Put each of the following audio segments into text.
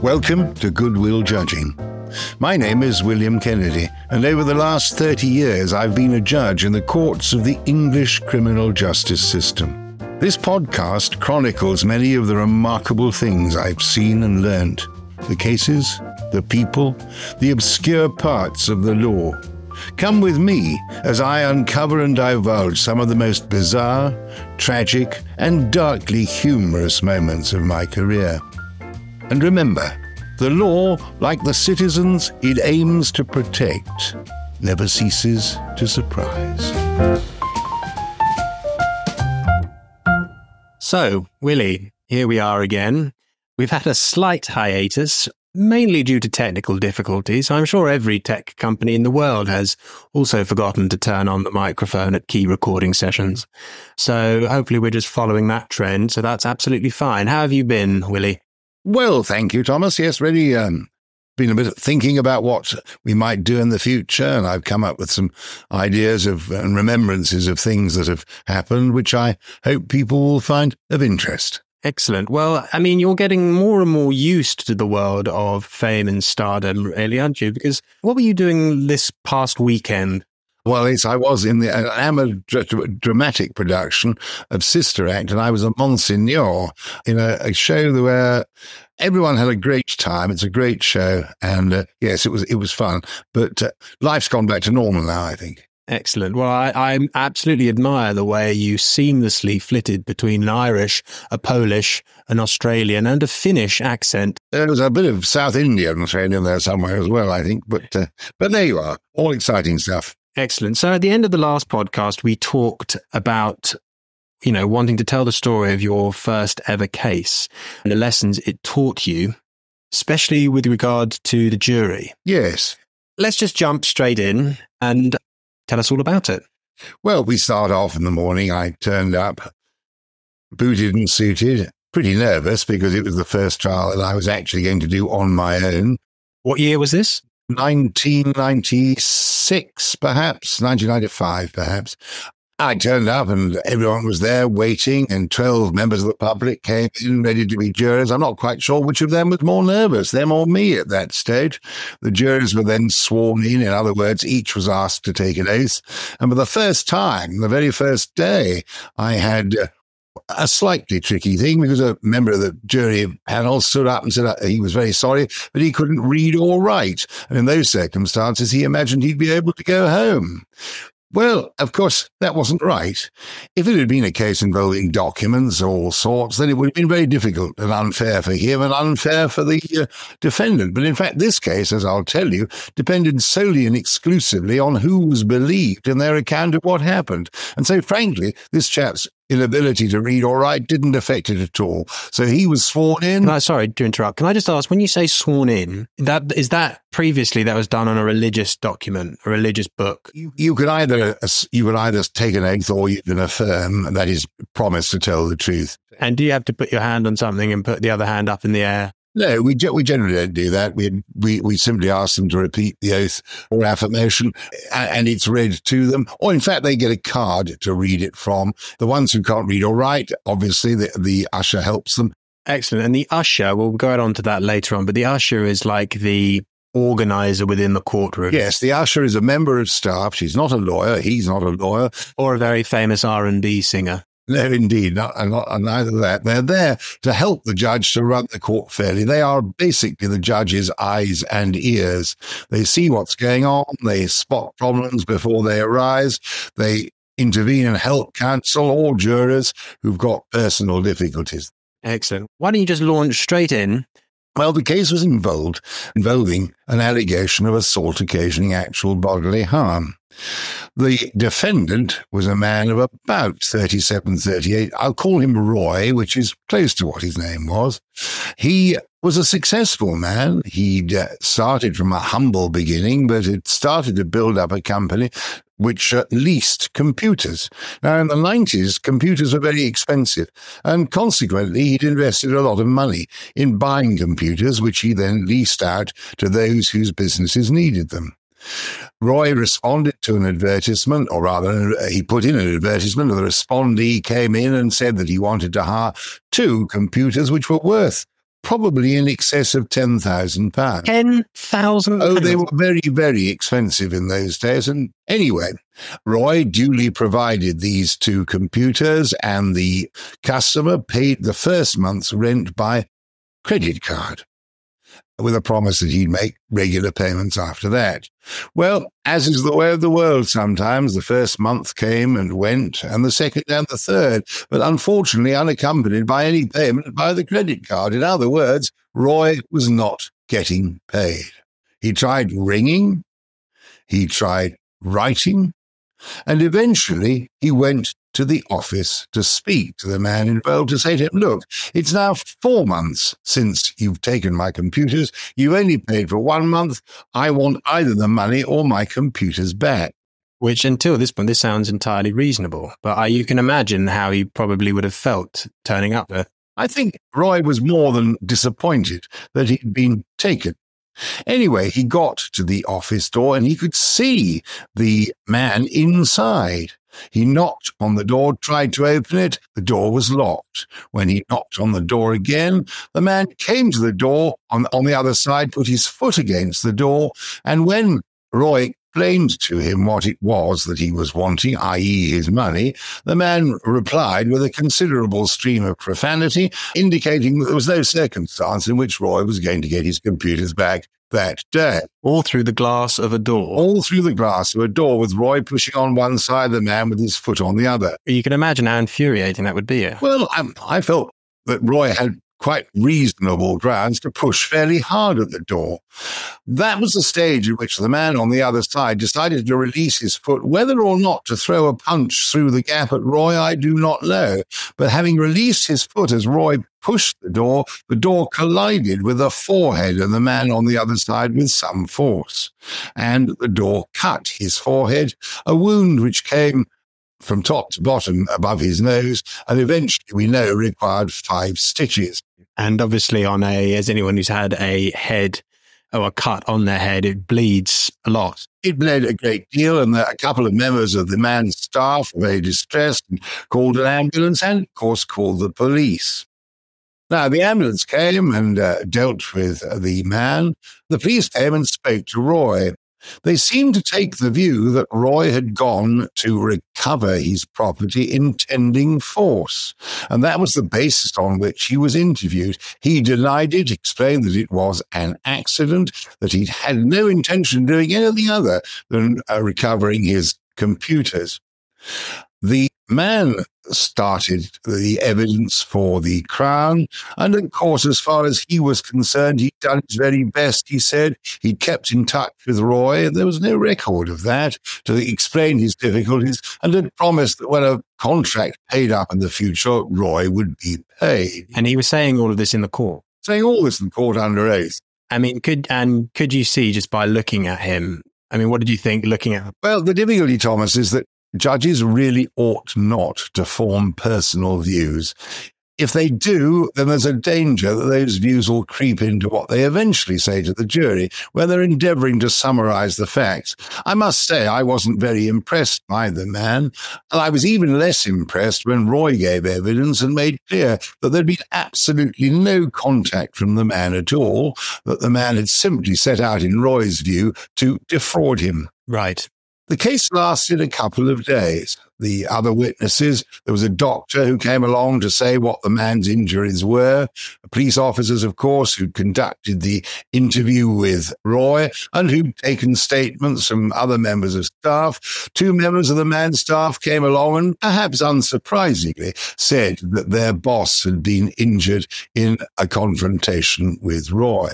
Welcome to Goodwill Judging. My name is William Kennedy, and over the last 30 years I've been a judge in the courts of the English criminal justice system. This podcast chronicles many of the remarkable things I've seen and learned. The cases, the people, the obscure parts of the law. Come with me as I uncover and divulge some of the most bizarre, tragic, and darkly humorous moments of my career. And remember, the law, like the citizens it aims to protect, never ceases to surprise. So, Willie, here we are again. We've had a slight hiatus, mainly due to technical difficulties. I'm sure every tech company in the world has also forgotten to turn on the microphone at key recording sessions. So hopefully we're just following that trend, so that's absolutely fine. How have you been, Willie? Well, thank you, Thomas. Yes, really been a bit of thinking about what we might do in the future, and I've come up with some ideas of and remembrances of things that have happened, which I hope people will find of interest. Excellent. Well, I mean, you're getting more and more used to the world of fame and stardom, really, aren't you? Because what were you doing this past weekend? Well, I was in the amateur dramatic production of Sister Act, and I was a Monsignor in a show where everyone had a great time. It's a great show, and yes, it was fun. But life's gone back to normal now, I think. Excellent. Well, I absolutely admire the way you seamlessly flitted between an Irish, a Polish, an Australian, and a Finnish accent. There was a bit of South Indian thrown in there somewhere as well, I think. But there you are, all exciting stuff. Excellent. So at the end of the last podcast, we talked about, wanting to tell the story of your first ever case and the lessons it taught you, especially with regard to the jury. Yes. Let's just jump straight in and tell us all about it. Well, we start off in the morning. I turned up, booted and suited, pretty nervous because it was the first trial that I was actually going to do on my own. What year was this? 1996, perhaps, 1995, perhaps. I turned up and everyone was there waiting, and 12 members of the public came in ready to be jurors. I'm not quite sure which of them was more nervous, them or me at that stage. The jurors were then sworn in. In other words, each was asked to take an oath. And for the first time, the very first day, I had a slightly tricky thing because a member of the jury panel stood up and said he was very sorry, but he couldn't read or write. And in those circumstances, he imagined he'd be able to go home. Well, of course, that wasn't right. If it had been a case involving documents of all sorts, then it would have been very difficult and unfair for him and unfair for the defendant. But in fact, this case, as I'll tell you, depended solely and exclusively on who was believed in their account of what happened. And so, frankly, this chap's inability to read or write didn't affect it at all. So he was sworn in. Sorry to interrupt. Can I just ask, when you say sworn in, is that previously that was done on a religious document, a religious book? You could either take an oath or you can affirm, that is, promise to tell the truth. And do you have to put your hand on something and put the other hand up in the air? No, we generally don't do that. We simply ask them to repeat the oath or affirmation, and it's read to them. Or in fact, they get a card to read it from. The ones who can't read or write, obviously, the usher helps them. Excellent. And the usher, we'll go on to that later on, but the usher is like the organizer within the courtroom. Yes, the usher is a member of staff. She's not a lawyer. He's not a lawyer. Or a very famous R&B singer. No, indeed, neither of that. They're there to help the judge to run the court fairly. They are basically the judge's eyes and ears. They see what's going on. They spot problems before they arise. They intervene and help counsel all jurors who've got personal difficulties. Excellent. Why don't you just launch straight in? Well, the case was involving an allegation of assault occasioning actual bodily harm. The defendant was a man of about 37, 38. I'll call him Roy, which is close to what his name was. He was a successful man. He'd started from a humble beginning, but had started to build up a company which leased computers. Now, in the 90s, computers were very expensive, and consequently, he'd invested a lot of money in buying computers, which he then leased out to those whose businesses needed them. Roy responded to an advertisement, or rather, he put in an advertisement, and the respondee came in and said that he wanted to hire 2 computers which were worth probably in excess of £10,000. £10,000? Oh, they were very, very expensive in those days. And anyway, Roy duly provided these two computers, and the customer paid the first month's rent by credit card, with a promise that he'd make regular payments after that. Well, as is the way of the world sometimes, the first month came and went, and the second and the third, but unfortunately unaccompanied by any payment by the credit card. In other words, Roy was not getting paid. He tried ringing, he tried writing, and eventually he went to the office to speak to the man involved, to say to him, look, it's now 4 months since you've taken my computers. You've only paid for 1 month. I want either the money or my computers back. Which, until this point, this sounds entirely reasonable. But you can imagine how he probably would have felt turning up there. I think Roy was more than disappointed that he'd been taken. Anyway, he got to the office door and he could see the man inside. He knocked on the door, tried to open it. The door was locked. When he knocked on the door again, the man came to the door on the other side, put his foot against the door, and when Roy explained to him what it was that he was wanting, i.e. his money, the man replied with a considerable stream of profanity, indicating that there was no circumstance in which Roy was going to get his computers back that day. All through the glass of a door. All through the glass of a door, with Roy pushing on one side, the man with his foot on the other. You can imagine how infuriating that would be. Well, I felt that Roy had quite reasonable grounds to push fairly hard at the door. That was the stage at which the man on the other side decided to release his foot. Whether or not to throw a punch through the gap at Roy, I do not know. But having released his foot as Roy pushed the door collided with the forehead of the man on the other side with some force. And the door cut his forehead, a wound which came from top to bottom above his nose, and eventually, we know, required 5 stitches. And obviously, as anyone who's had a head or a cut on their head, it bleeds a lot. It bled a great deal, and a couple of members of the man's staff were very distressed and called an ambulance and, of course, called the police. Now, the ambulance came and dealt with the man. The police came and spoke to Roy. They seemed to take the view that Roy had gone to recover his property intending force, and that was the basis on which he was interviewed. He denied it, explained that it was an accident, that he'd had no intention of doing anything other than recovering his computers. The man started the evidence for the Crown, and of course, as far as he was concerned, he'd done his very best. He said he'd kept in touch with Roy, and there was no record of that, to explain his difficulties, and had promised that when a contract paid up in the future, Roy would be paid. And he was saying all of this in the court? Saying all this in court under oath. I mean, could you see just by looking at him? I mean, what did you think looking at him? Well, the difficulty, Thomas, is that judges really ought not to form personal views. If they do, then there's a danger that those views will creep into what they eventually say to the jury, where they're endeavouring to summarise the facts. I must say I wasn't very impressed by the man, and I was even less impressed when Roy gave evidence and made clear that there'd been absolutely no contact from the man at all, that the man had simply set out, in Roy's view, to defraud him. Right. The case lasted a couple of days. The other witnesses, there was a doctor who came along to say what the man's injuries were, police officers, of course, who conducted the interview with Roy and who'd taken statements from other members of staff. 2 members of the man's staff came along and, perhaps unsurprisingly, said that their boss had been injured in a confrontation with Roy.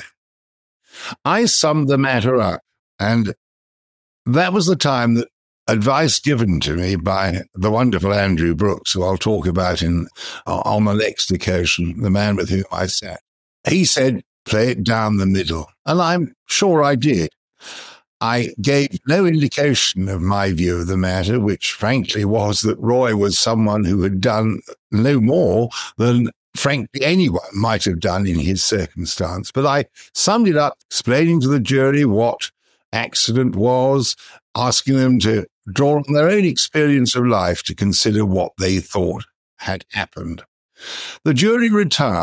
I summed the matter up, and that was the time that advice given to me by the wonderful Andrew Brooks, who I'll talk about on the next occasion, the man with whom I sat. He said, play it down the middle. And I'm sure I did. I gave no indication of my view of the matter, which frankly was that Roy was someone who had done no more than frankly anyone might have done in his circumstance. But I summed it up, explaining to the jury what accident was, asking them to draw on their own experience of life to consider what they thought had happened. The jury retired,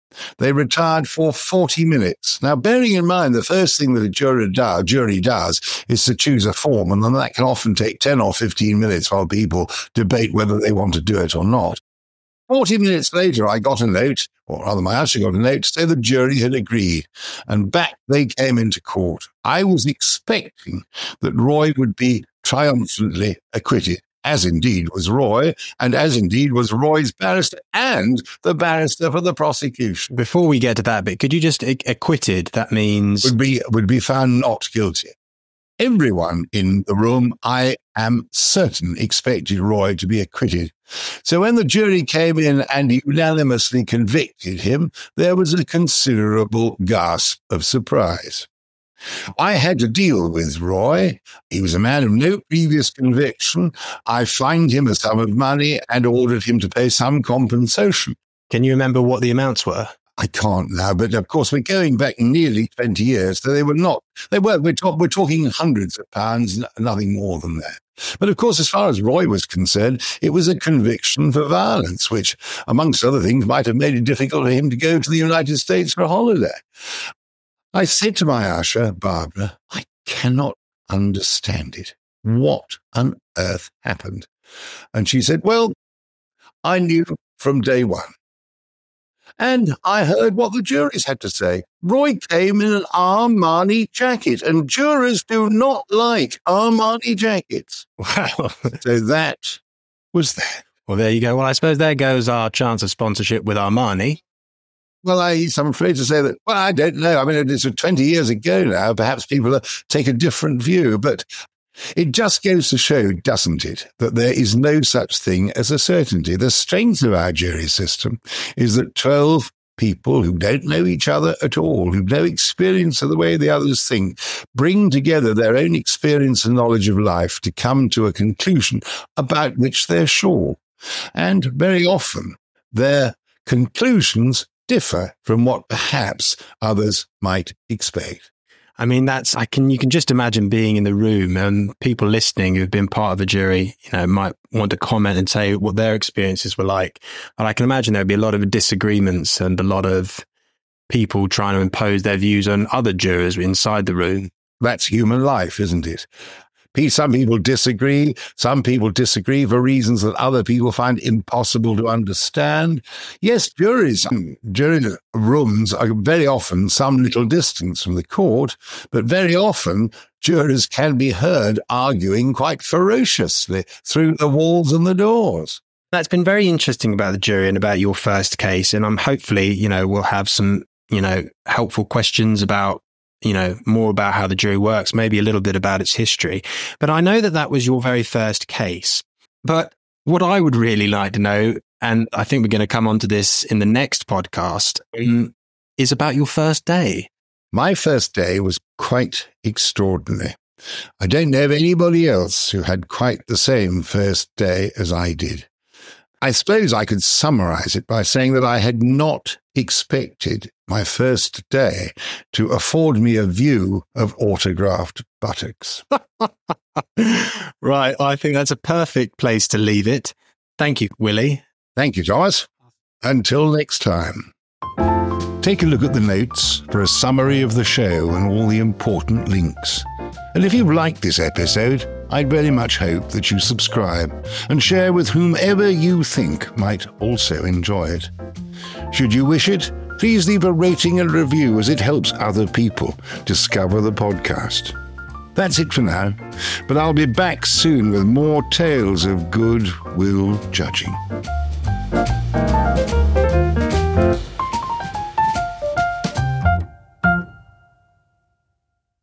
They retired for 40 minutes. Now, bearing in mind, the first thing that a jury does is to choose a form, and then that can often take 10 or 15 minutes while people debate whether they want to do it or not. 40 minutes later, I got a note, or rather my usher got a note, to say the jury had agreed, and back they came into court. I was expecting that Roy would be triumphantly acquitted, as indeed was Roy, and as indeed was Roy's barrister and the barrister for the prosecution. Before we get to that bit, could you just acquitted? That means would be found not guilty. Everyone in the room, I am certain, expected Roy to be acquitted. So when the jury came in and unanimously convicted him, there was a considerable gasp of surprise. I had to deal with Roy. He was a man of no previous conviction. I fined him a sum of money and ordered him to pay some compensation. Can you remember what the amounts were? I can't now, but of course we're going back nearly 20 years, so we're talking hundreds of pounds, nothing more than that. But of course, as far as Roy was concerned, it was a conviction for violence, which, amongst other things, might have made it difficult for him to go to the United States for a holiday. I said to my usher, Barbara, I cannot understand it. What on earth happened? And she said, well, I knew from day one. And I heard what the juries had to say. Roy came in an Armani jacket, and jurors do not like Armani jackets. Wow. So that was that. Well, there you go. Well, I suppose there goes our chance of sponsorship with Armani. Well, I'm afraid to say that, well, I don't know. I mean, it's 20 years ago now. Perhaps people take a different view, but it just goes to show, doesn't it, that there is no such thing as a certainty. The strength of our jury system is that 12 people who don't know each other at all, who've no experience of the way the others think, bring together their own experience and knowledge of life to come to a conclusion about which they're sure. And very often, their conclusions differ from what perhaps others might expect. I mean, you can just imagine being in the room and people listening who've been part of a jury, might want to comment and say what their experiences were like. And I can imagine there'd be a lot of disagreements and a lot of people trying to impose their views on other jurors inside the room. That's human life, isn't it? Some people disagree. Some people disagree for reasons that other people find impossible to understand. Yes, jury rooms are very often some little distance from the court, but very often jurors can be heard arguing quite ferociously through the walls and the doors. That's been very interesting about the jury and about your first case. And I'm hopefully, we'll have some, helpful questions about more about how the jury works, maybe a little bit about its history. But I know that was your very first case. But what I would really like to know, and I think we're going to come on to this in the next podcast, is about your first day. My first day was quite extraordinary. I don't know of anybody else who had quite the same first day as I did. I suppose I could summarize it by saying that I had not expected my first day to afford me a view of autographed buttocks. Right. I think that's a perfect place to leave it. Thank you, Willie. Thank you, Thomas. Until next time. Take a look at the notes for a summary of the show and all the important links. And if you've liked this episode, I'd very much hope that you subscribe and share with whomever you think might also enjoy it. Should you wish it, please leave a rating and review as it helps other people discover the podcast. That's it for now, but I'll be back soon with more tales of good will judging.